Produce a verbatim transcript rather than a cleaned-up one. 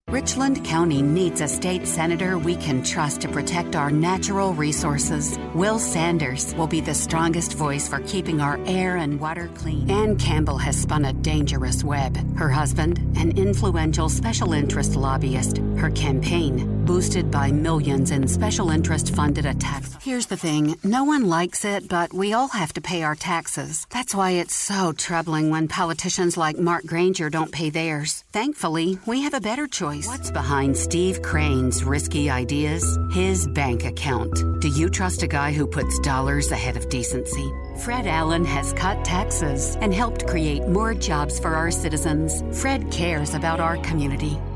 Richland County needs a state senator we can trust to protect our natural resources. Will Sanders will be the strongest voice for keeping our air and water clean. Ann Campbell has spun a dangerous web. Her husband, an influential special interest lobbyist. Her campaign, boosted by millions in special interest funded attacks. Here's the thing, no one likes it, but we all have to pay our taxes. That's why it's so troubling when politicians like Mark Granger don't pay theirs. Thankfully, we have a better choice. What's behind Steve Crane's risky ideas? His bank account. Do you trust a guy who puts dollars ahead of decency? Fred Allen has cut taxes and helped create more jobs for our citizens. Fred cares about our community.